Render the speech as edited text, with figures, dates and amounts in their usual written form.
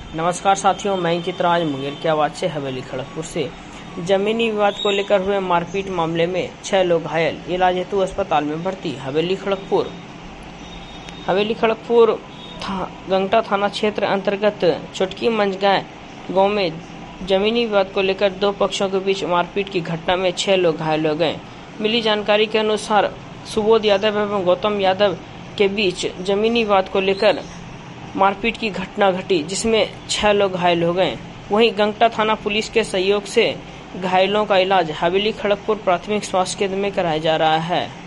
नमस्कार साथियों, मैं अंकित राज मुंगेर की आवाज से हवेली खड़गपुर से। जमीनी विवाद को लेकर हुए मारपीट मामले में 6 लोग घायल, इलाज हेतु अस्पताल में भर्ती। हवेली खड़गपुर गंगटा थाना क्षेत्र अंतर्गत चुटकी मंझगांव गांव में जमीनी विवाद को लेकर दो पक्षों के बीच मारपीट की घटना में 6 लोग घायल हो गए। मिली जानकारी के अनुसार सुबोध यादव एवं गौतम यादव के बीच जमीनी विवाद को लेकर मारपीट की घटना घटी, जिसमें 6 लोग घायल हो गए। वहीं गंगटा थाना पुलिस के सहयोग से घायलों का इलाज हवेली खड़गपुर प्राथमिक स्वास्थ्य केंद्र में कराया जा रहा है।